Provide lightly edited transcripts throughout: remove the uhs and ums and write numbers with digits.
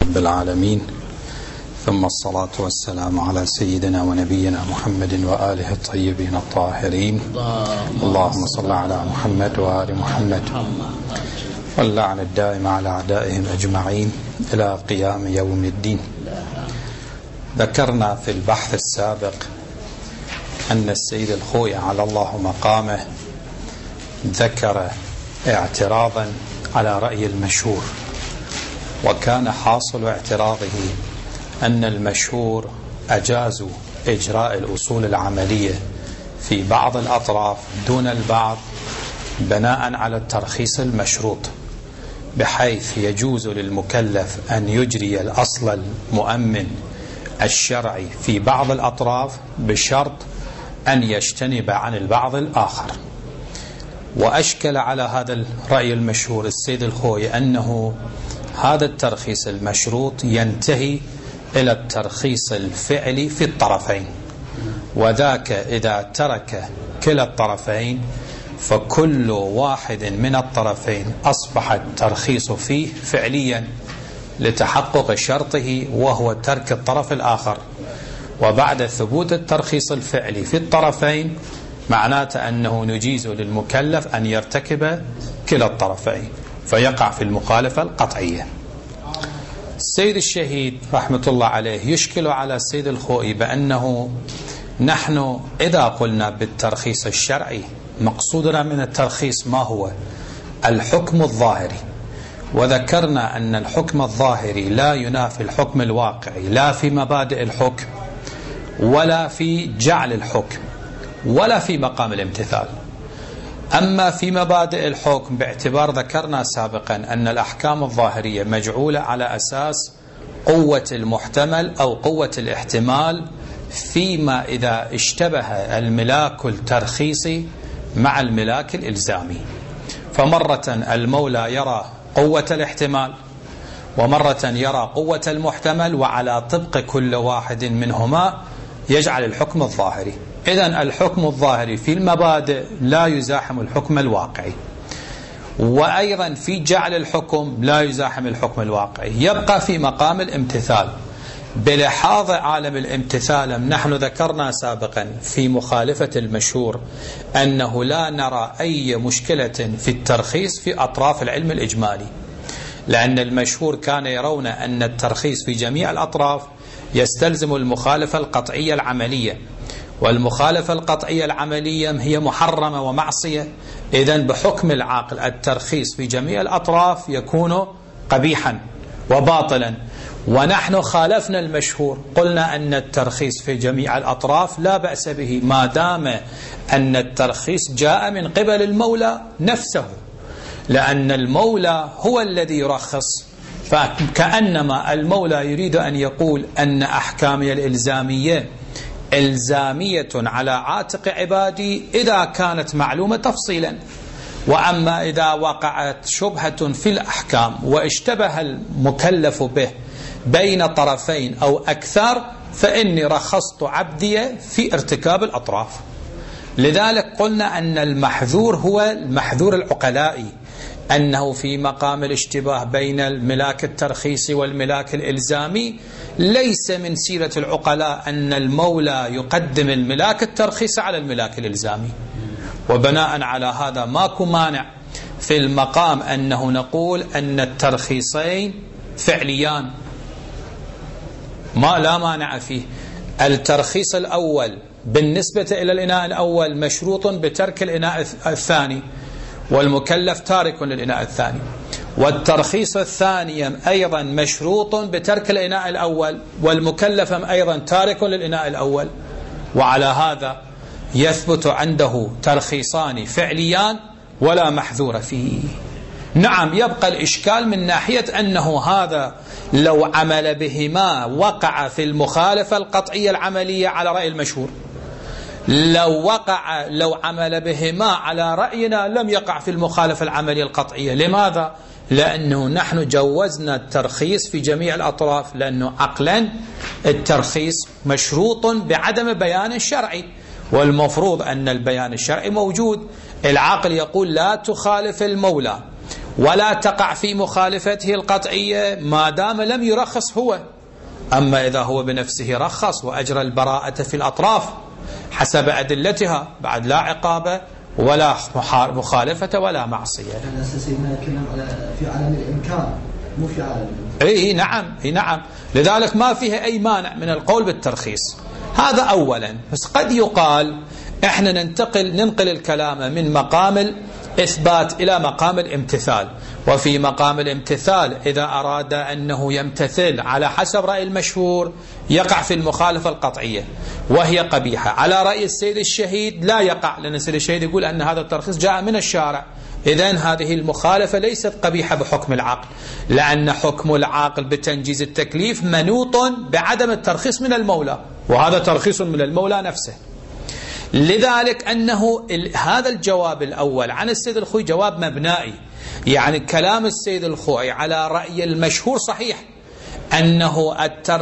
رب العالمين، ثم الصلاة والسلام على سيدنا ونبينا محمد وآله الطيبين الطاهرين. اللهم صل على محمد وآل محمد، واللعن الدائم على أعدائهم أجمعين إلى قيام يوم الدين. ذكرنا في البحث السابق أن السيد الخوئي على الله مقامه ذكر اعتراضا على رأي المشهور، وكان حاصل اعتراضه أن المشهور أجازوا إجراء الأصول العملية في بعض الأطراف دون البعض بناء على الترخيص المشروط، بحيث يجوز للمكلف أن يجري الأصل المؤمن الشرعي في بعض الأطراف بشرط أن يجتنب عن البعض الآخر. وأشكل على هذا الرأي المشهور السيد الخوئي أنه هذا الترخيص المشروط ينتهي إلى الترخيص الفعلي في الطرفين، وذاك إذا ترك كلا الطرفين فكل واحد من الطرفين أصبح الترخيص فيه فعليا لتحقق شرطه وهو ترك الطرف الآخر. وبعد ثبوت الترخيص الفعلي في الطرفين معناته أنه نجيز للمكلف أن يرتكب كلا الطرفين فيقع في المخالفة القطعية. السيد الشهيد رحمة الله عليه يشكل على السيد الخوئي بأنه نحن إذا قلنا بالترخيص الشرعي مقصودنا من الترخيص ما هو؟ الحكم الظاهري، وذكرنا أن الحكم الظاهري لا ينافي الحكم الواقعي، لا في مبادئ الحكم ولا في جعل الحكم ولا في مقام الامتثال. أما في مبادئ الحكم باعتبار ذكرنا سابقا أن الأحكام الظاهرية مجعولة على أساس قوة المحتمل أو قوة الاحتمال فيما إذا اشتبه الملاك الترخيصي مع الملاك الإلزامي. فمرة المولى يرى قوة الاحتمال ومرة يرى قوة المحتمل، وعلى طبق كل واحد منهما يجعل الحكم الظاهري. إذن الحكم الظاهري في المبادئ لا يزاحم الحكم الواقعي، وأيضا في جعل الحكم لا يزاحم الحكم الواقعي، يبقى في مقام الامتثال. بلحاظ عالم الامتثال نحن ذكرنا سابقا في مخالفة المشهور أنه لا نرى أي مشكلة في الترخيص في أطراف العلم الإجمالي، لأن المشهور كان يرون أن الترخيص في جميع الأطراف يستلزم المخالفة القطعية العملية، والمخالفة القطعية العملية هي محرمة ومعصية. إذن بحكم العاقل الترخيص في جميع الأطراف يكون قبيحا وباطلا، ونحن خالفنا المشهور، قلنا أن الترخيص في جميع الأطراف لا بأس به ما دام أن الترخيص جاء من قبل المولى نفسه، لأن المولى هو الذي يرخص. فكأنما المولى يريد أن يقول أن أحكامي الإلزامية إلزامية على عاتق عبادي إذا كانت معلومة تفصيلا، وأما إذا وقعت شبهة في الأحكام واشتبه المكلف به بين طرفين أو أكثر فإني رخصت عبدي في ارتكاب الأطراف. لذلك قلنا أن المحذور هو المحذور العقلائي، أنه في مقام الاشتباه بين الملاك الترخيصي والملاك الإلزامي ليس من سيرة العقلاء أن المولى يقدم الملاك الترخيصي على الملاك الإلزامي. وبناء على هذا ماكو مانع في المقام أنه نقول أن الترخيصين فعليان، ما لا مانع فيه. الترخيص الأول بالنسبة إلى الإناء الأول مشروط بترك الإناء الثاني، والمكلف تارك للإناء الثاني، والترخيص الثاني أيضا مشروط بترك الإناء الأول، والمكلف أيضا تارك للإناء الأول. وعلى هذا يثبت عنده ترخيصان فعليان ولا محذور فيه. نعم، يبقى الإشكال من ناحية أنه هذا لو عمل بهما وقع في المخالفة القطعية العملية على رأي المشهور، لو عمل بهما على رأينا لم يقع في المخالفة العملية القطعية. لماذا؟ لأنه نحن جوزنا الترخيص في جميع الأطراف، لأنه عقلا الترخيص مشروط بعدم بيان شرعي، والمفروض أن البيان الشرعي موجود. العقل يقول لا تخالف المولى، ولا تقع في مخالفته القطعية ما دام لم يرخص هو. أما إذا هو بنفسه رخص وأجرى البراءة في الأطراف حسب أدلتها بعد لا عقاب ولا مخالفة ولا معصية. في عالم الإمكان مو في عالم. اي نعم. لذلك ما فيها أي مانع من القول بالترخيص. هذا أولا. بس قد يقال احنا ننقل الكلام من مقام الإثبات إلى مقام الامتثال. وفي مقام الامتثال إذا أراد أنه يمتثل على حسب رأي المشهور يقع في المخالفة القطعية وهي قبيحة. على رأي السيد الشهيد لا يقع، لأن السيد الشهيد يقول أن هذا الترخيص جاء من الشارع. إذن هذه المخالفة ليست قبيحة بحكم العقل، لأن حكم العاقل بتنجيز التكليف منوط بعدم الترخيص من المولى، وهذا ترخيص من المولى نفسه. لذلك أنه هذا الجواب الأول عن السيد الخوئي جواب مبنائي. يعني كلام السيد الخوئي على رأي المشهور صحيح أنه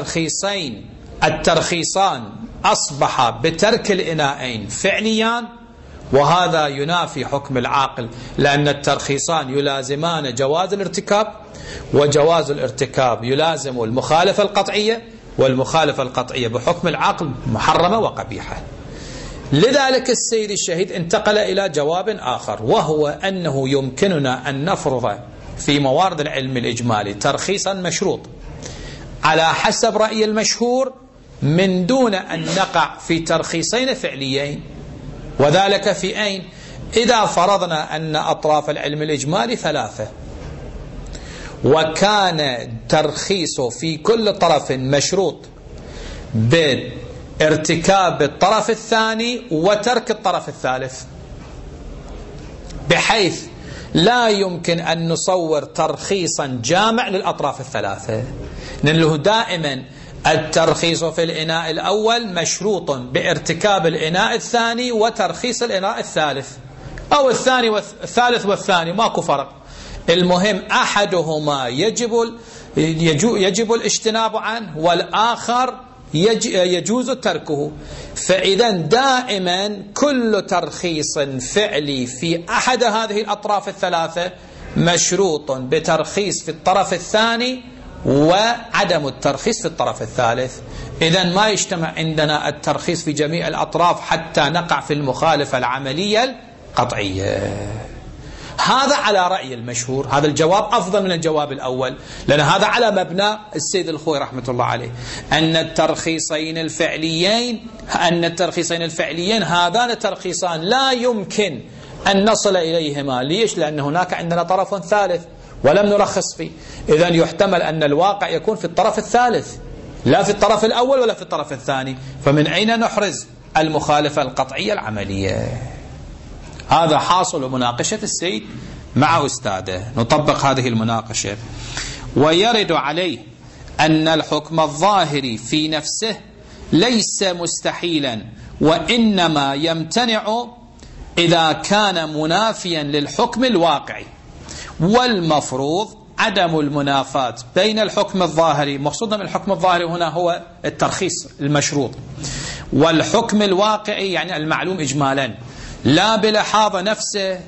الترخيصان أصبح بترك الإناءين فعليان، وهذا ينافي حكم العاقل، لأن الترخيصان يلازمان جواز الارتكاب، وجواز الارتكاب يلازم المخالفة القطعية، والمخالفة القطعية بحكم العقل محرمة وقبيحة. لذلك السيد الشهيد انتقل إلى جواب آخر، وهو أنه يمكننا أن نفرض في موارد العلم الإجمالي ترخيصا مشروط على حسب رأي المشهور من دون أن نقع في ترخيصين فعليين. وذلك في أين؟ إذا فرضنا أن أطراف العلم الإجمالي 3، وكان ترخيص في كل طرف مشروط بارتكاب الطرف الثاني وترك الطرف الثالث، بحيث لا يمكن أن نصور ترخيصا جامع للأطراف الثلاثة، لأنه دائما الترخيص في الإناء الأول مشروط بارتكاب الإناء الثاني وترخيص الإناء الثالث، أو الثاني والثالث والثاني ماكو فرق. المهم أحدهما يجب الاجتناب عنه، والآخر يجوز تركه. فإذا دائما كل ترخيص فعلي في أحد هذه الأطراف الثلاثة مشروط بترخيص في الطرف الثاني وعدم الترخيص في الطرف الثالث. إذا ما يجتمع عندنا الترخيص في جميع الأطراف حتى نقع في المخالفة العملية القطعية. هذا على رأي المشهور، هذا الجواب أفضل من الجواب الأول، لأن هذا على مبنى السيد الخوئي رحمة الله عليه، أن الترخيصين الفعليين هذان الترخيصان لا يمكن أن نصل إليهما. ليش؟ لأن هناك عندنا طرف ثالث ولم نرخص فيه. إذن يحتمل أن الواقع يكون في الطرف الثالث لا في الطرف الأول ولا في الطرف الثاني، فمن أين نحرز المخالفة القطعية العملية؟ هذا حاصل مناقشة السيد مع أستاذه. نطبق هذه المناقشة. ويرد عليه أن الحكم الظاهري في نفسه ليس مستحيلا، وإنما يمتنع إذا كان منافيا للحكم الواقعي، والمفروض عدم المنافاة بين الحكم الظاهري، مقصودنا من الحكم الظاهري هنا هو الترخيص المشروط، والحكم الواقعي يعني المعلوم إجمالا، لا بلحاظ نفسه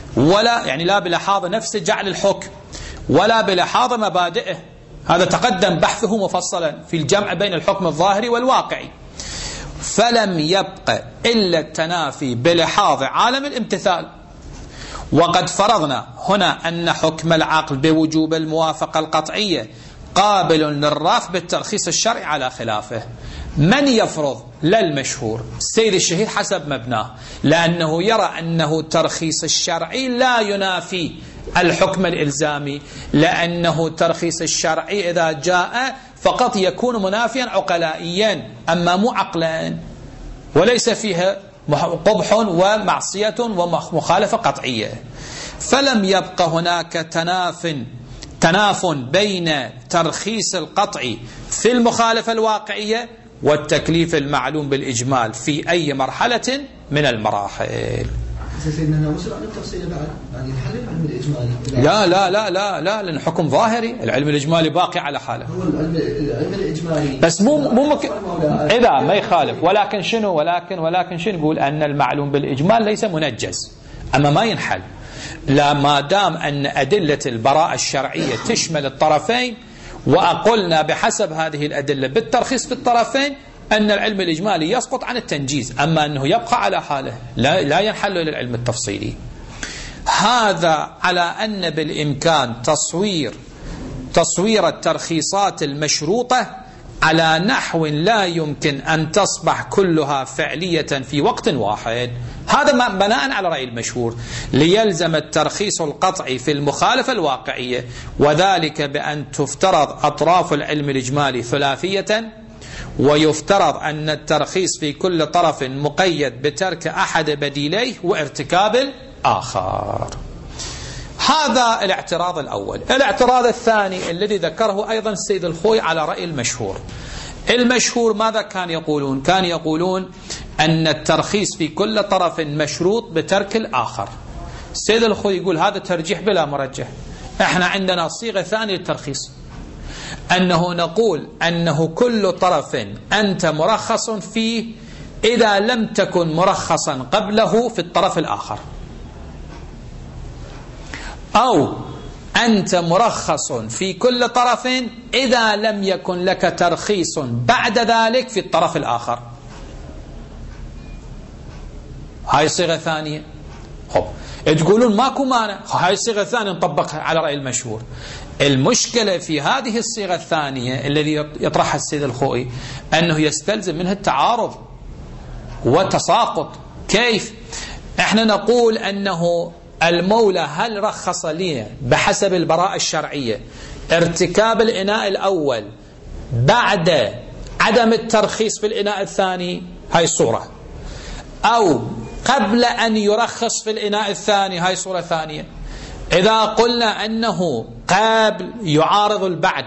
لا بلحاظ نفسه جعل الحكم، ولا بلحاظ مبادئه. هذا تقدم بحثه مفصلا في الجمع بين الحكم الظاهري والواقعي. فلم يبق إلا التنافي بلحاظ عالم الامتثال. وقد فرضنا هنا أن حكم العقل بوجوب الموافقة القطعية قابل للرفض بالترخيص الشرعي على خلافه. من يفرض؟ لا المشهور، السيد الشهيد حسب مبناه، لأنه يرى أنه الترخيص الشرعي لا ينافي الحكم الإلزامي، لأنه الترخيص الشرعي إذا جاء فقط يكون منافيا عقلائيا أما مو عقلا، وليس فيها قبح ومعصية ومخالفة قطعية. فلم يبق هناك تناف بين ترخيص القطع في المخالفة الواقعية والتكليف المعلوم بالإجمال في أي مرحلة من المراحل. سيدنا وصل عن التفصيل بعد الحل العلم الإجمالي؟ لا لأن حكم ظاهري، العلم الإجمالي باقي على حاله. هو العلم الإجمالي بس مو إذا ما يخالف، ولكن شنو يقول أن المعلوم بالإجمال ليس منجز، أما ما ينحل. لا، ما دام أن أدلة البراءة الشرعية تشمل الطرفين، وأقولنا بحسب هذه الأدلة بالترخيص في الطرفين أن العلم الإجمالي يسقط عن التنجيز، أما أنه يبقى على حاله لا ينحل إلى العلم التفصيلي. هذا على أن بالإمكان تصوير الترخيصات المشروطة على نحو لا يمكن أن تصبح كلها فعلية في وقت واحد. هذا بناء على رأي المشهور، ليلزم الترخيص القطعي في المخالفة الواقعية، وذلك بأن تفترض أطراف العلم الإجمالي ثلاثية، ويفترض أن الترخيص في كل طرف مقيد بترك أحد بديليه وارتكاب الآخر. هذا الاعتراض الأول. الاعتراض الثاني الذي ذكره أيضا السيد الخوي على رأي المشهور. المشهور ماذا كان يقولون؟ كان يقولون أن الترخيص في كل طرف مشروط بترك الآخر. السيد الخوي يقول هذا ترجيح بلا مرجح. احنا عندنا صيغة ثانية للترخيص، أنه نقول أنه كل طرف أنت مرخص فيه إذا لم تكن مرخصا قبله في الطرف الآخر، أو أنت مرخص في كل طرف إذا لم يكن لك ترخيص بعد ذلك في الطرف الآخر. هاي صيغة ثانية. تقولون ماكو مانع، هاي الصيغة الثانية نطبقها على رأي المشهور. المشكلة في هذه الصيغة الثانية الذي يطرحها السيد الخوئي أنه يستلزم منها التعارض وتساقط. كيف؟ احنا نقول أنه المولى هل رخص لي بحسب البراءة الشرعية ارتكاب الإناء الأول بعد عدم الترخيص في الإناء الثاني، هاي الصورة، أو قبل أن يرخص في الإناء الثاني، هاي صورة ثانية. إذا قلنا أنه قبل يعارض البعد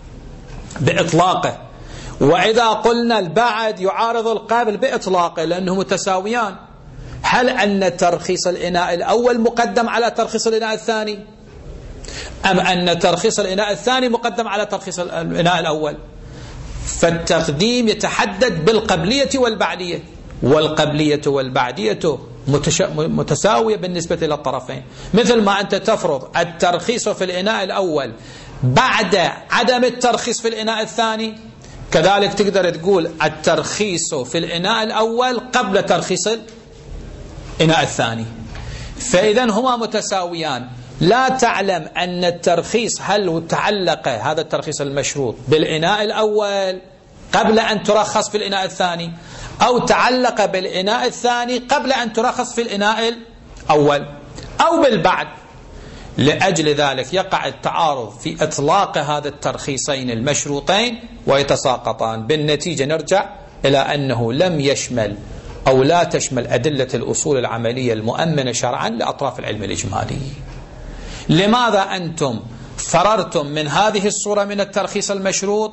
بإطلاقه، وإذا قلنا البعد يعارض القبل بإطلاقه لأنه متساويان، هل أن ترخيص الإناء الأول مقدم على ترخيص الإناء الثاني، أم أن ترخيص الإناء الثاني مقدم على ترخيص الإناء الأول؟ فالتقديم يتحدد بالقبلية والبعدية، والقبلية والبعدية متساوية بالنسبة إلى الطرفين. مثل ما أنت تفرض الترخيص في الإناء الأول بعد عدم الترخيص في الإناء الثاني، كذلك تقدر تقول الترخيص في الإناء الأول قبل ترخيص الإناء الثاني. فإذا هما متساويان. لا تعلم أن الترخيص هل تعلق هذا الترخيص المشروط بالإناء الأول قبل أن ترخص في الإناء الثاني، أو تعلق بالإناء الثاني قبل أن ترخص في الإناء الأول، أو بالبعد. لأجل ذلك يقع التعارض في إطلاق هذا الترخيصين المشروطين ويتساقطان. بالنتيجة نرجع إلى أنه لم يشمل أو لا تشمل أدلة الأصول العملية المؤمنة شرعا لأطراف العلم الإجمالي. لماذا أنتم فررتم من هذه الصورة من الترخيص المشروط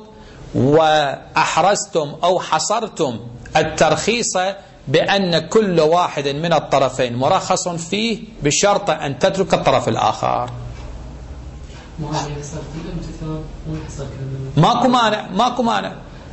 وأحرزتم أو حصرتم الترخيص بأن كل واحد من الطرفين مرخص فيه بشرط أن تترك الطرف الآخر؟ ماكو مانع.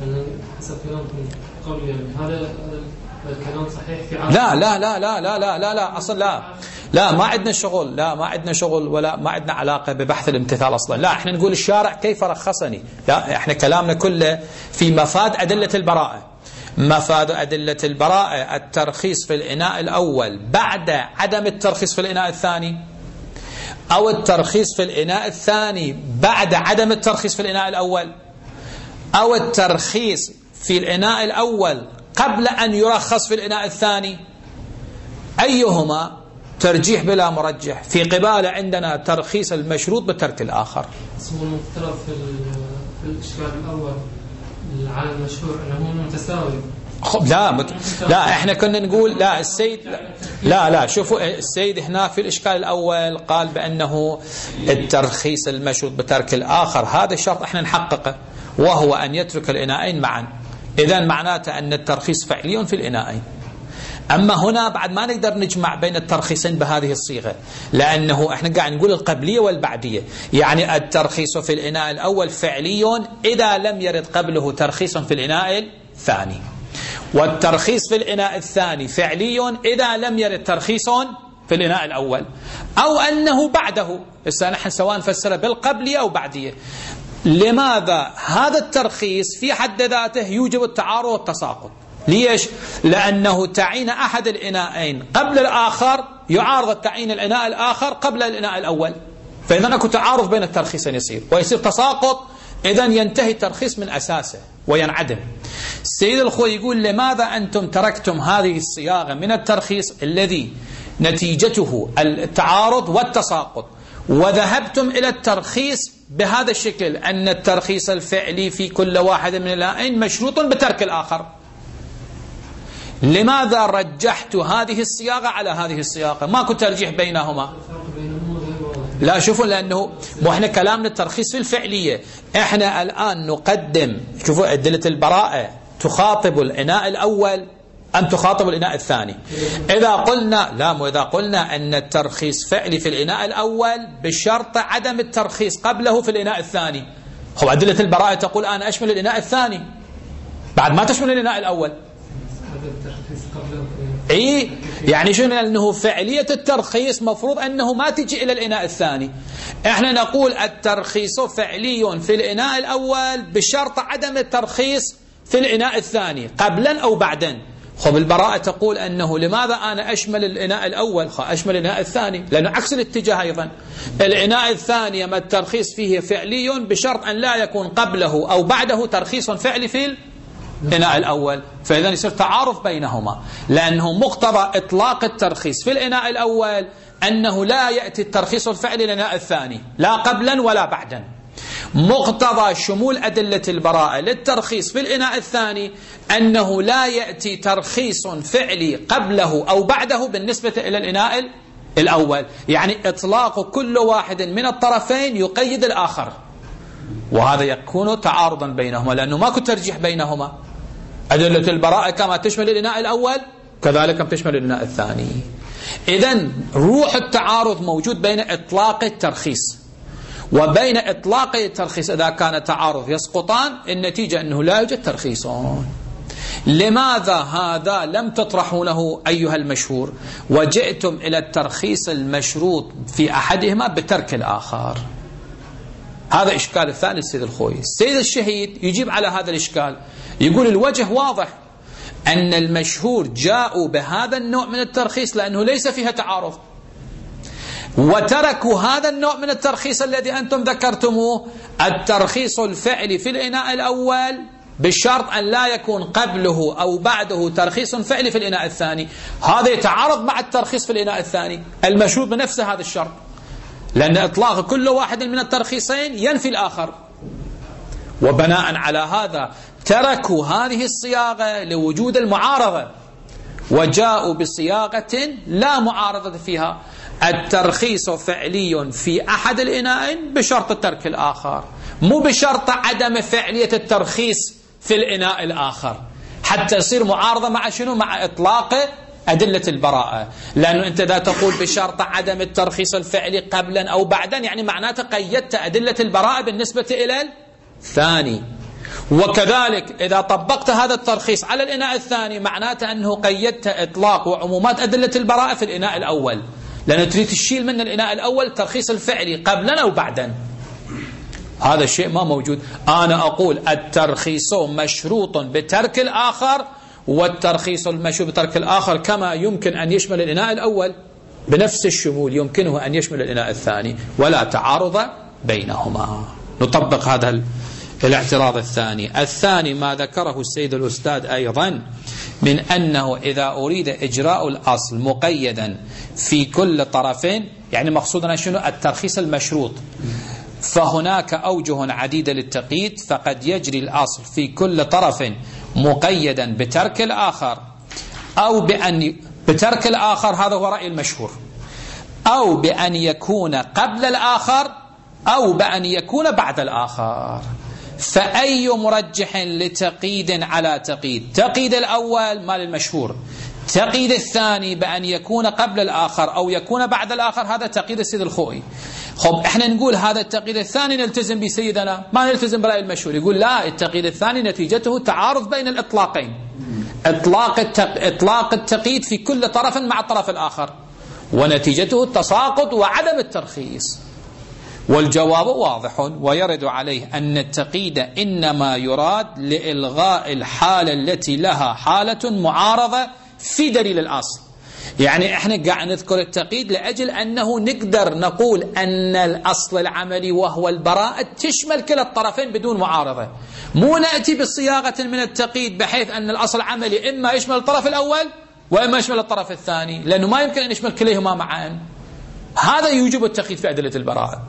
هذا الكلام صحيح في لا أصلا لا ما عندنا شغل ولا ما عندنا علاقة ببحث الامتثال أصلا. لا، احنا نقول الشارع كيف رخصني. لا، احنا كلامنا كله في مفاد أدلة البراءة. مفاد أدلة البراءة الترخيص في الإناء الأول بعد عدم الترخيص في الإناء الثاني، أو الترخيص في الإناء الثاني بعد عدم الترخيص في الإناء الأول، أو الترخيص في الإناء الأول قبل أن يرخص في الإناء الثاني. أيهما ترجيح بلا مرجح؟ في قبال عندنا ترخيص المشروط بترك الآخر. اسمه المفترض في الإشكال الأول على المشهور أنه متساوي. لا احنا كنا نقول لا السيد لا شوفوا السيد هنا في الإشكال الأول قال بأنه الترخيص المشروط بترك الآخر هذا الشرط احنا نحققه، وهو أن يترك الإناءين معا. إذن معناته أن الترخيص فعلي في الإناءين. أما هنا بعد ما نقدر نجمع بين الترخيصين بهذه الصيغة، لأنه احنا قاعد نقول القبلية والبعدية، يعني الترخيص في الإناء الأول فعلي إذا لم يرد قبله ترخيص في الإناء الثاني، والترخيص في الإناء الثاني فعلي إذا لم يرد ترخيص في الإناء الأول، أو أنه بعده. نحن سواء نفسره بالقبلية أو بعدية. لماذا؟ هذا الترخيص في حد ذاته يوجب التعارض والتساقط. ليش؟ لأنه تعيين أحد الإناءين قبل الآخر يعارض تعيين الإناء الآخر قبل الإناء الأول، فإذا أكو تعارض بين الترخيصين يصير، ويصير تساقط، إذا ينتهي الترخيص من أساسه وينعدم. السيد الخوي يقول: لماذا أنتم تركتم هذه الصياغة من الترخيص الذي نتيجته التعارض والتساقط، وذهبتم إلى الترخيص بهذا الشكل، أن الترخيص الفعلي في كل واحد من الآن مشروط بترك الآخر؟ لماذا رجحت هذه الصياغة على هذه الصياغة؟ ماكو ترجيح بينهما. لا، شوفوا، لأنه احنا كلامنا الترخيص في الفعلية، احنا الآن نقدم، شوفوا أدلة البراءة تخاطب الإناء الأول أم تخاطب الإناء الثاني؟ إذا قلنا أن الترخيص فعلي في الإناء الأول بشرط عدم الترخيص قبله في الإناء الثاني. هو أدلة البراءة تقول أنا أشمل الإناء الثاني بعد ما تشمل الإناء الأول. يعني شنو؟ أنه فعلية الترخيص مفروض أنه ما تجي إلى الإناء الثاني. احنا نقول الترخيص فعلي في الإناء الأول بشرط عدم الترخيص في الإناء الثاني قبلا أو بعدا. خب البراءة تقول أنه لماذا أنا أشمل الإناء الأول أشمل الإناء الثاني؟ لأنه عكس الاتجاه أيضا. الإناء الثاني ما الترخيص فيه فعلي بشرط أن لا يكون قبله أو بعده ترخيص فعلي في الإناء الأول، فإذا يصير تعارض بينهما، لأنه مقتضى إطلاق الترخيص في الإناء الأول أنه لا يأتي الترخيص الفعلي للإناء الثاني لا قبلا ولا بعدا. مقتضى شمول أدلة البراءة للترخيص في الإناء الثاني أنه لا يأتي ترخيص فعلي قبله أو بعده بالنسبة إلى الإناء الأول، يعني إطلاق كل واحد من الطرفين يقيد الآخر، وهذا يكون تعارضا بينهما لأنه ماكو ترجيح بينهما. أدلة البراءة كما تشمل الإناء الأول كذلك تشمل الإناء الثاني. إذن روح التعارض موجود بين إطلاق الترخيص وبين إطلاق الترخيص. إذا كان تعارض يسقطان، النتيجة أنه لا يوجد ترخيصون. لماذا هذا لم تطرحونه أيها المشهور وجئتم إلى الترخيص المشروط في أحدهما بترك الآخر؟ هذا إشكال الثاني السيد الخوي. السيد الشهيد يجيب على هذا الإشكال، يقول الوجه واضح أن المشهور جاءوا بهذا النوع من الترخيص لأنه ليس فيها تعارض، وتركوا هذا النوع من الترخيص الذي أنتم ذكرتموه، الترخيص الفعلي في الإناء الأول بالشرط أن لا يكون قبله أو بعده ترخيص فعلي في الإناء الثاني. هذا يتعارض مع الترخيص في الإناء الثاني المشروط بنفسه هذا الشرط، لأن إطلاق كل واحد من الترخيصين ينفي الآخر. وبناء على هذا تركوا هذه الصياغة لوجود المعارضة وجاءوا بصياغة لا معارضة فيها، الترخيص فعلي في أحد الإناءين بشرط ترك الآخر، مو بشرط عدم فعلية الترخيص في الإناء الآخر، حتى يصير معارضة مع شنو؟ مع إطلاق أدلة البراءة. لأنه أنت إذا تقول بشرط عدم الترخيص الفعلي قبلا أو بعدا، يعني معناته قيدت أدلة البراءة بالنسبة إلى الثاني. وكذلك إذا طبقت هذا الترخيص على الإناء الثاني معناته أنه قيدت إطلاق وعمومات أدلة البراءة في الإناء الأول، لأنه تريد تشيل من الإناء الأول الترخيص الفعلي قبلا أو بعدا. هذا الشيء ما موجود. أنا أقول الترخيص مشروط بترك الآخر، والترخيص المشروط بترك الآخر كما يمكن أن يشمل الإناء الأول بنفس الشمول يمكنه أن يشمل الإناء الثاني، ولا تعارض بينهما. نطبق هذا الاعتراض الثاني. الثاني ما ذكره السيد الأستاذ أيضا من أنه إذا أريد إجراء الأصل مقيدا في كل طرفين، يعني مقصودنا شنو؟ الترخيص المشروط، فهناك أوجه عديدة للتقييد، فقد يجري الأصل في كل طرف مقيدا بترك الآخر أو بترك الآخر، هذا هو رأي المشهور، أو بأن يكون قبل الآخر أو بأن يكون بعد الآخر. فأي مرجح لتقييد على تقييد؟ تقييد الأول مال المشهور، تقييد الثاني بأن يكون قبل الآخر أو يكون بعد الآخر، هذا تقييد السيد الخوئي. خب احنا نقول هذا التقييد الثاني نلتزم بسيدنا، ما نلتزم برأي المشهور. يقول لا، التقييد الثاني نتيجته تعارض بين الإطلاقين، إطلاق التقييد في كل طرف مع الطرف الآخر، ونتيجته التساقط وعدم الترخيص. والجواب واضح، ويرد عليه أن التقييد إنما يراد لإلغاء الحالة التي لها حالة معارضة في دليل الأصل. يعني احنا قاعد نذكر التقييد لأجل أنه نقدر نقول أن الأصل العملي وهو البراءة تشمل كلا الطرفين بدون معارضة، مو نأتي بصياغة من التقييد بحيث أن الأصل العملي إما يشمل الطرف الأول وإما يشمل الطرف الثاني، لأنه ما يمكن أن يشمل كليهما معا. هذا يوجب التقييد في أدلة البراءة.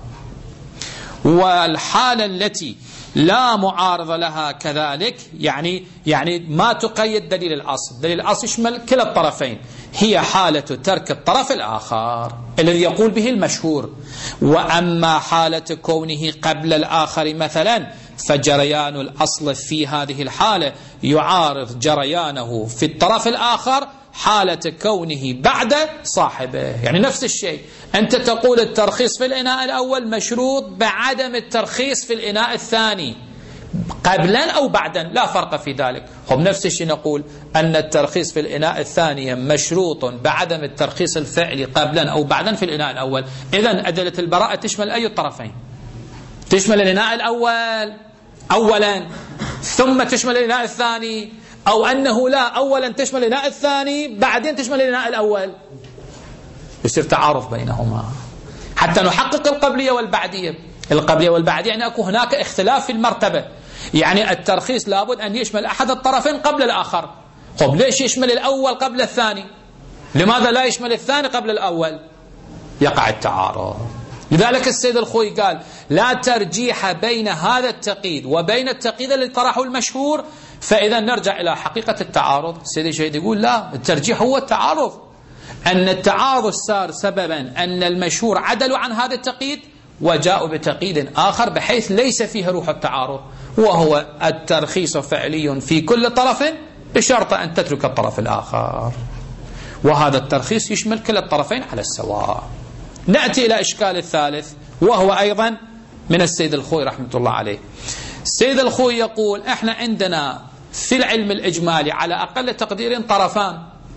والحالة التي لا معارضة لها كذلك يعني ما تقيد دليل الأصل، دليل الأصل يشمل كلا الطرفين، هي حالة ترك الطرف الآخر الذي يقول به المشهور. وأما حالة كونه قبل الآخر مثلا فجريان الأصل في هذه الحالة يعارض جريانه في الطرف الآخر حالة كونه بعد صاحبه. يعني نفس الشيء، أنت تقول الترخيص في الإناء الأول مشروط بعدم الترخيص في الإناء الثاني قبلا أو بعدا، لا فرق في ذلك. هم نفس الشيء نقول أن الترخيص في الإناء الثاني مشروط بعدم الترخيص الفعلي قبلا أو بعدا في الإناء الأول. إذن أدلة البراءة تشمل أي الطرفين؟ تشمل الإناء الأول أولا ثم تشمل الإناء الثاني، أو أنه لا، أولا تشمل الإناء الثاني بعدين تشمل الإناء الأول، يصير تعارض بينهما حتى نحقق القبلية والبعدية. القبلية والبعدية يعني أكو هناك اختلاف في المرتبة، يعني الترخيص لابد أن يشمل أحد الطرفين قبل الآخر. طب ليش يشمل الأول قبل الثاني؟ لماذا لا يشمل الثاني قبل الأول؟ يقع التعارض. لذلك السيد الخوي قال لا ترجيح بين هذا التقييد وبين التقييد اللي طرحه المشهور، فإذا نرجع إلى حقيقة التعارض. السيد الشهيد يقول لا، الترجيح هو التعارض، أن التعارض صار سببا أن المشهور عدلوا عن هذا التقييد وجاءوا بتقييد آخر بحيث ليس فيه روح التعارض، وهو الترخيص فعلي في كل طرف بشرط أن تترك الطرف الآخر، وهذا الترخيص يشمل كلا الطرفين على السواء. نأتي إلى إشكال الثالث وهو أيضا من السيد الخوي رحمة الله عليه. السيد الخوي يقول احنا عندنا في العلم الإجمالي على أقل تقدير طرفان،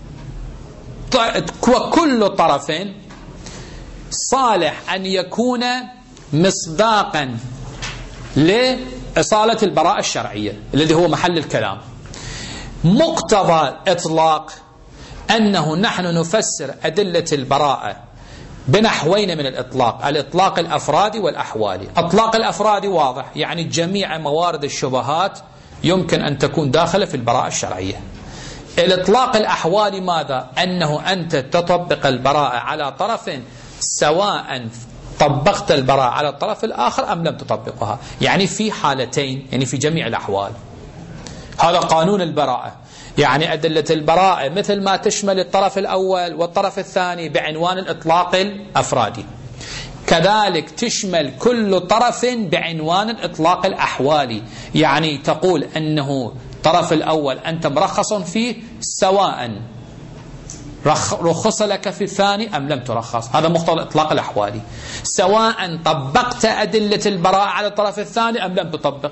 وكل طرف صالح أن يكون مصداقا لإصالة البراءة الشرعية الذي هو محل الكلام. مقتضى إطلاق أنه نحن نفسر أدلة البراءة بنحوين من الإطلاق، الإطلاق الأفرادي والأحوالي. إطلاق الأفرادي واضح، يعني جميع موارد الشبهات يمكن أن تكون داخلة في البراءة الشرعية. الإطلاق الأحوالي ماذا؟ أنه أنت تطبق البراءة على طرف سواء طبقت البراءة على الطرف الآخر أم لم تطبقها، يعني في حالتين، يعني في جميع الأحوال. هذا قانون البراءة، يعني أدلة البراءة مثل ما تشمل الطرف الأول والطرف الثاني بعنوان الإطلاق الأفرادي، كذلك تشمل كل طرف بعنوان الإطلاق الأحوالي، يعني تقول أنه الطرف الأول أنت مرخص فيه سواء رخص لك في الثاني أم لم ترخص، هذا مقتضى الإطلاق الأحوالي، سواء طبقت أدلة البراءة على الطرف الثاني أم لم تطبق.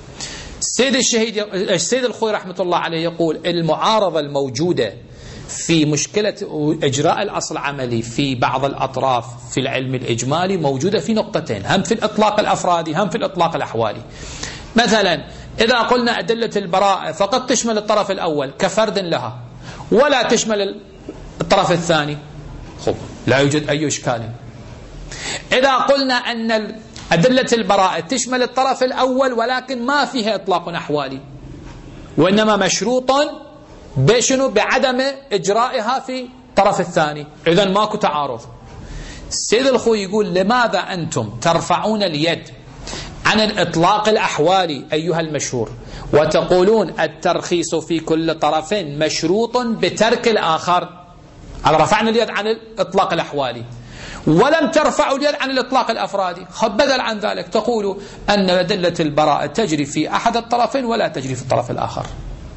السيد الخوي رحمة الله عليه يقول المعارضة الموجودة في مشكلة إجراء الأصل العملي في بعض الأطراف في العلم الإجمالي موجودة في نقطتين، هم في الإطلاق الأفرادي هم في الإطلاق الأحوالي. مثلا إذا قلنا أدلة البراءة فقد تشمل الطرف الأول كفرد لها ولا تشمل الطرف الثاني، لا يوجد أي إشكال. إذا قلنا أن أدلة البراءة تشمل الطرف الأول ولكن ما فيها إطلاق أحوالي وإنما مشروط بشنو؟ بعدم إجرائها في الطرف الثاني، إذن ماكو تعارض. السيد الخوي يقول لماذا أنتم ترفعون اليد عن الإطلاق الأحوالي أيها المشهور وتقولون الترخيص في كل طرف مشروط بترك الآخر؟ على رفعنا اليد عن الإطلاق الأحوالي ولم ترفعوا اليد عن الإطلاق الأفرادي. بدل عن ذلك تقولوا أن أدلة البراءة تجري في أحد الطرفين ولا تجري في الطرف الآخر،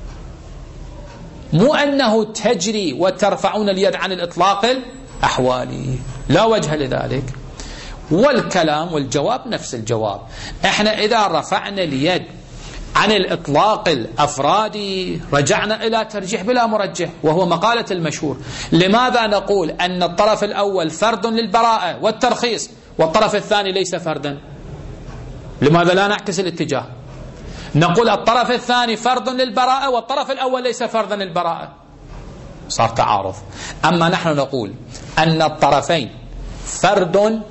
مو أنه تجري وترفعون اليد عن الإطلاق الأحوالي، لا وجه لذلك. والكلام والجواب نفس الجواب. احنا إذا رفعنا اليد عن الإطلاق الأفرادي رجعنا إلى ترجيح بلا مرجح، وهو مقالة المشهور. لماذا نقول أن الطرف الأول فرد للبراءة والترخيص والطرف الثاني ليس فردا؟ لماذا لا نعكس الاتجاه؟ نقول الطرف الثاني فرد للبراءة والطرف الأول ليس فردا للبراءة، صار تعارض. أما نحن نقول أن الطرفين فرد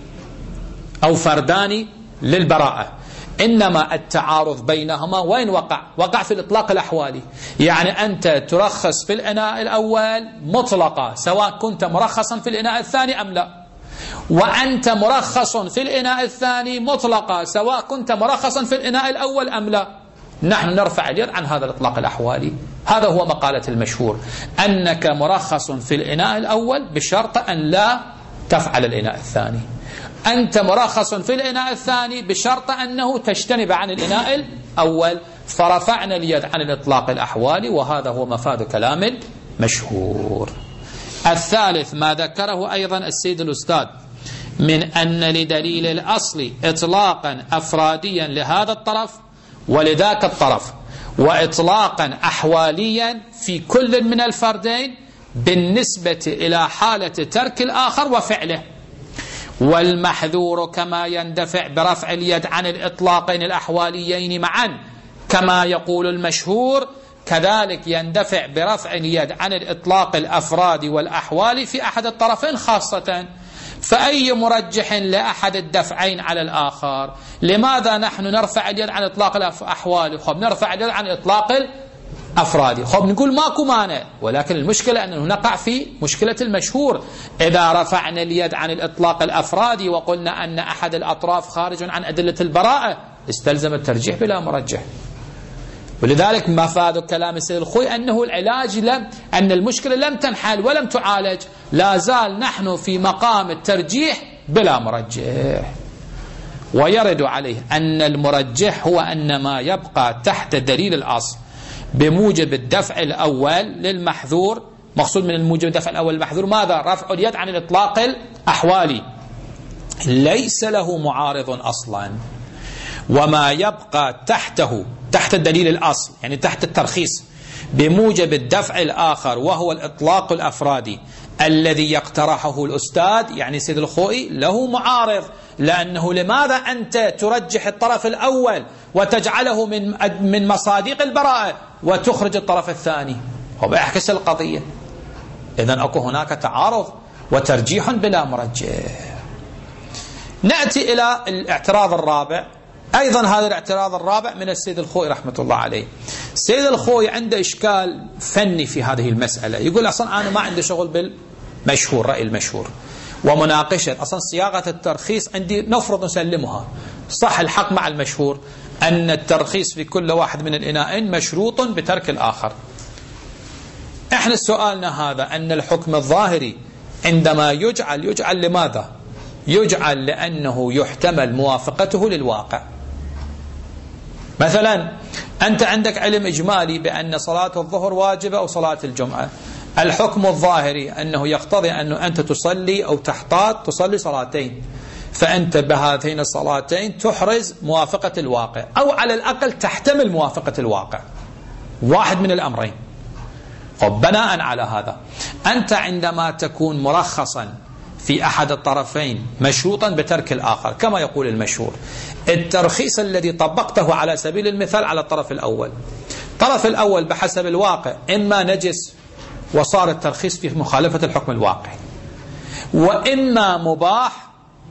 أو فردان للبراءة، إنما التعارض بينهما وين وقع؟ وقع في الإطلاق الأحوالي. يعني أنت ترخص في الإناء الأول مطلقة سواء كنت مرخصا في الإناء الثاني أم لا، وأنت مرخص في الإناء الثاني مطلقة سواء كنت مرخصا في الإناء الأول أم لا. نحن نرفع اليد عن هذا الإطلاق الأحوالي. هذا هو مقالة المشهور، أنك مرخص في الإناء الأول بشرط أن لا تفعل الإناء الثاني، أنت مرخص في الإناء الثاني بشرط أنه تجتنب عن الإناء الأول. فرفعنا اليد عن الإطلاق الأحوالي، وهذا هو مفاد كلام المشهور. الثالث ما ذكره أيضا السيد الأستاذ من أن لدليل الأصل إطلاقا أفراديا لهذا الطرف ولذاك الطرف، وإطلاقا أحواليا في كل من الفردين بالنسبة إلى حالة ترك الآخر وفعله. والمحذور كما يندفع برفع اليد عن الإطلاقين الأحواليين معا كما يقول المشهور، كذلك يندفع برفع اليد عن الإطلاق الأفراد والأحوال في أحد الطرفين خاصة. فأي مرجح لأحد الدفعين على الآخر؟ لماذا نحن نرفع اليد عن إطلاق الأحوال خب نرفع اليد عن إطلاق الأفراد؟ خب نقول ماكو مانع، ولكن المشكلة أنه نقع في مشكلة المشهور. إذا رفعنا اليد عن الإطلاق الأفرادي وقلنا أن أحد الأطراف خارج عن أدلة البراءة استلزم الترجيح بلا مرجح. ولذلك مفاد كلام السيد الخوي أنه العلاج أن المشكلة لم تنحل ولم تعالج، لا زال نحن في مقام الترجيح بلا مرجح. ويرد عليه أن المرجح هو أن ما يبقى تحت دليل الأصل بموجب الدفع الأول للمحذور. مقصود من الموجب الدفع الأول للمحذور ماذا؟ رفع اليد عن الإطلاق الأحوالي ليس له معارض أصلا، وما يبقى تحته تحت الدليل الأصل يعني تحت الترخيص بموجب الدفع الآخر وهو الإطلاق الأفرادي الذي يقترحه الأستاذ يعني سيد الخوئي له معارض. لأنه لماذا أنت ترجح الطرف الأول وتجعله من مصادق البراءة وتخرج الطرف الثاني؟ هو بيعكس القضية. إذن أكو هناك تعارض وترجيح بلا مرجح. نأتي إلى الاعتراض الرابع. أيضا هذا الاعتراض الرابع من السيد الخوئي رحمة الله عليه. السيد الخوئي عنده إشكال فني في هذه المسألة. يقول أصلا أنا ما عندي شغل بالمشهور، رأي المشهور ومناقشة أصلا صياغة الترخيص عندي نفرض نسلمها. صح الحق مع المشهور أن الترخيص في كل واحد من الإناءين مشروط بترك الآخر. احنا سؤالنا هذا أن الحكم الظاهري عندما يجعل لماذا؟ يجعل لأنه يحتمل موافقته للواقع. مثلا أنت عندك علم إجمالي بأن صلاة الظهر واجبة أو صلاة الجمعة، الحكم الظاهري أنه يقتضي أنه أنت تصلي أو تحتاط تصلي صلاتين، فأنت بهذين الصلاتين تحرز موافقة الواقع أو على الأقل تحتمل موافقة الواقع، واحد من الأمرين. بناء على هذا أنت عندما تكون مرخصا في أحد الطرفين مشروطا بترك الآخر كما يقول المشهور، الترخيص الذي طبقته على سبيل المثال على الطرف الأول، الطرف الأول بحسب الواقع إما نجس وصار الترخيص في مخالفة الحكم الواقعي، وإما مباح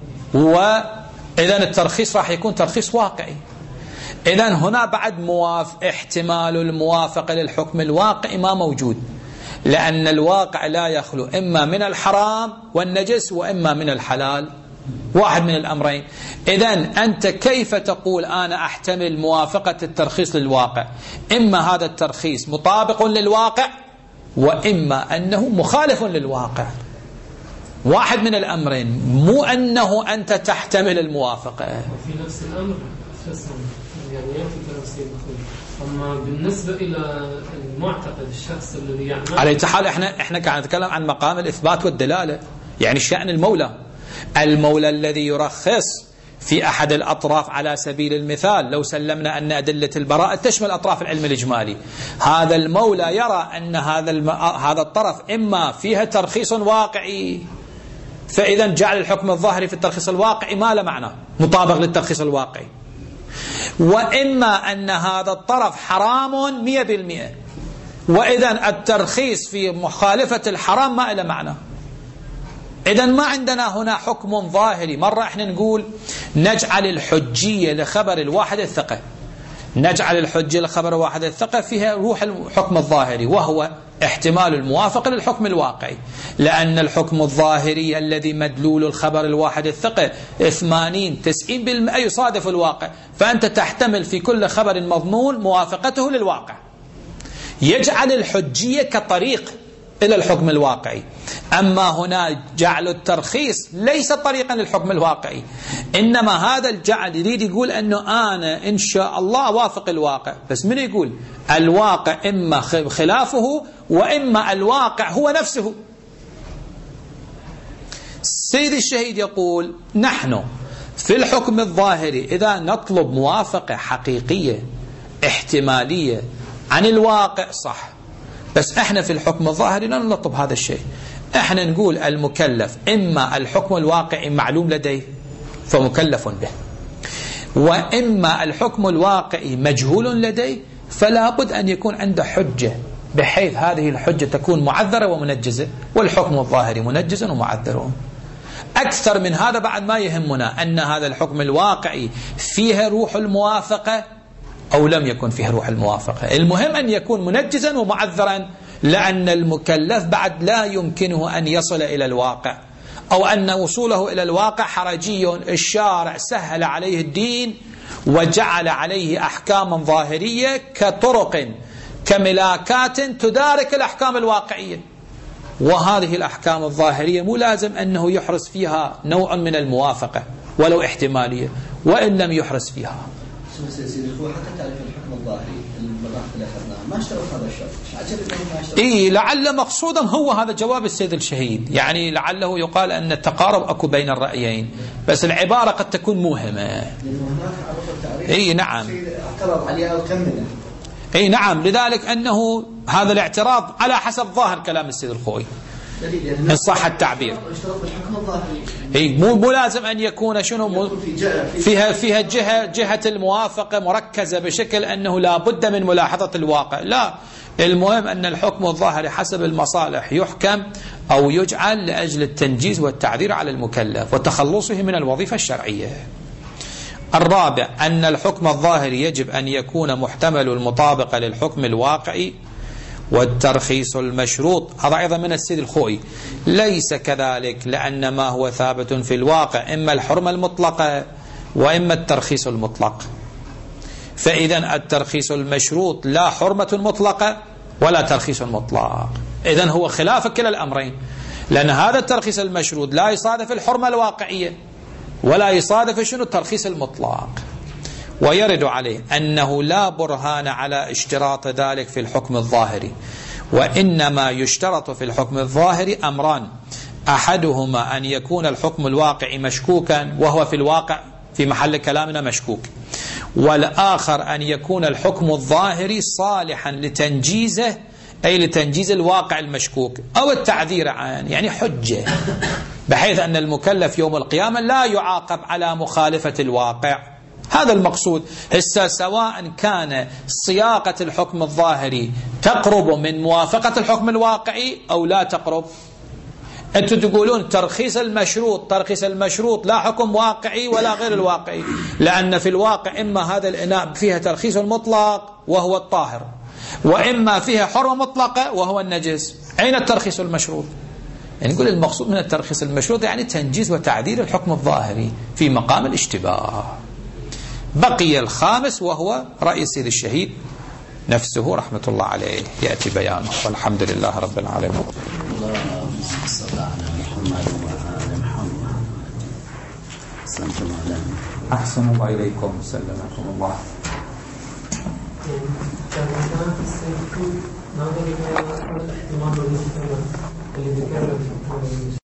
وإذن الترخيص راح يكون ترخيص واقعي. إذن هنا بعد احتمال الموافقة للحكم الواقعي ما موجود، لأن الواقع لا يخلو إما من الحرام والنجس وإما من الحلال، واحد من الأمرين. إذن أنت كيف تقول أنا أحتمل موافقة الترخيص للواقع؟ إما هذا الترخيص مطابق للواقع وإما أنه مخالف للواقع، واحد من الأمرين، مو أنه أنت تحتمل الموافقة. في نفس الأمر يعني يأتي تفسير أما بالنسبة إلى المعتقد الشخص الذي يعمل على حال إحنا قاعد نتكلم عن مقام الإثبات والدلالة، يعني شأن المولى الذي يرخص في أحد الأطراف. على سبيل المثال لو سلمنا أن أدلة البراءة تشمل أطراف العلم الإجمالي، هذا المولى يرى أن هذا الطرف إما فيها ترخيص واقعي، فإذا جعل الحكم الظاهري في الترخيص الواقعي ما له معنى مطابق للترخيص الواقعي، وإما أن هذا الطرف حرام 100%، وإذا الترخيص في مخالفة الحرام ما له معنى. إذا ما عندنا هنا حكم ظاهري. مرة احنا نقول نجعل الحجية لخبر الواحد الثقة، نجعل الحجة لخبر واحد الثقة فيها روح الحكم الظاهري، وهو احتمال الموافق للحكم الواقعي، لأن الحكم الظاهري الذي مدلول الخبر الواحد الثقة 80-90% يصادف الواقع، فأنت تحتمل في كل خبر مضمون موافقته للواقع، يجعل الحجية كطريق إلى الحكم الواقعي. أما هنا جعل الترخيص ليس طريقا للحكم الواقعي، إنما هذا الجعل يريد يقول أنه أنا إن شاء الله أوافق الواقع، بس من يقول الواقع إما خلافه وإما الواقع هو نفسه. السيد الشهيد يقول نحن في الحكم الظاهري إذا نطلب موافقة حقيقية احتمالية عن الواقع صح، بس احنا في الحكم الظاهري لا نطلب هذا الشيء. احنا نقول المكلف إما الحكم الواقعي معلوم لديه فمكلف به، وإما الحكم الواقعي مجهول لديه، فلا بد أن يكون عنده حجة بحيث هذه الحجة تكون معذرة ومنجزة، والحكم الظاهري منجز ومعذر. أكثر من هذا بعد ما يهمنا أن هذا الحكم الواقعي فيها روح الموافقة أو لم يكن فيه روح الموافقة، المهم أن يكون منجزا ومعذرا، لأن المكلف بعد لا يمكنه أن يصل إلى الواقع، أو أن وصوله إلى الواقع حرجي. الشارع سهل عليه الدين وجعل عليه أحكاما ظاهرية كطرق كملاكات تدارك الأحكام الواقعية، وهذه الأحكام الظاهرية مو لازم أنه يحرص فيها نوع من الموافقة ولو احتمالية، وإن لم يحرص فيها. حتى تعرف الحكم الظاهري المباحث اللي أخذناها ما اشترط هذا الشرط. لعل مقصودهم هو هذا جواب السيد الشهيد، يعني لعله يقال أن التقارب أكو بين الرأيين، بس العبارة قد تكون موهمة. نعم. اعترض عليها وكمله. نعم، لذلك أنه هذا الاعتراض على حسب ظاهر كلام السيد الخوي إن صح التعبير. مو لازم أن يكون شنو فيها جهة الموافقة مركزة بشكل أنه لا بد من ملاحظة الواقع، لا، المهم أن الحكم الظاهري حسب المصالح يحكم أو يجعل لأجل التنجيز والتعذير على المكلف وتخلصه من الوظيفة الشرعية. الرابع أن الحكم الظاهري يجب أن يكون محتمل المطابقة للحكم الواقعي، والترخيص المشروط هذا أيضا من السيد الخوئي ليس كذلك، لأن ما هو ثابت في الواقع إما الحرمة المطلقة وإما الترخيص المطلق، فإذا الترخيص المشروط لا حرمة مطلقة ولا ترخيص مطلق، إذن هو خلاف كلا الأمرين، لأن هذا الترخيص المشروط لا يصادف الحرمة الواقعية ولا يصادف شنو الترخيص المطلق. ويرد عليه أنه لا برهان على اشتراط ذلك في الحكم الظاهري، وإنما يشترط في الحكم الظاهري أمران، أحدهما أن يكون الحكم الواقعي مشكوكا وهو في الواقع في محل كلامنا مشكوك، والآخر أن يكون الحكم الظاهري صالحا لتنجيزه أي لتنجيز الواقع المشكوك أو التعذير عنه، يعني حجة بحيث أن المكلف يوم القيامة لا يعاقب على مخالفة الواقع. هذا المقصود. سواء كان صياغة الحكم الظاهري تقرب من موافقة الحكم الواقعي أو لا تقرب. أنتم تقولون ترخيص المشروط لا حكم واقعي ولا غير الواقعي، لأن في الواقع إما هذا الإناء فيها ترخيص مطلق وهو الطاهر، وإما فيها حرمة مطلقة وهو النجس. أين الترخيص المشروط؟ يعني نقول المقصود من الترخيص المشروط يعني تنجيز وتعديل الحكم الظاهري في مقام الاشتباه. بقي الخامس وهو رأي السيد الشهيد نفسه رحمة الله عليه، يأتي بيانه، والحمد لله رب العالمين. اللهم صل على محمد وآل محمد. أحسن الله إليكم، سلمكم الله.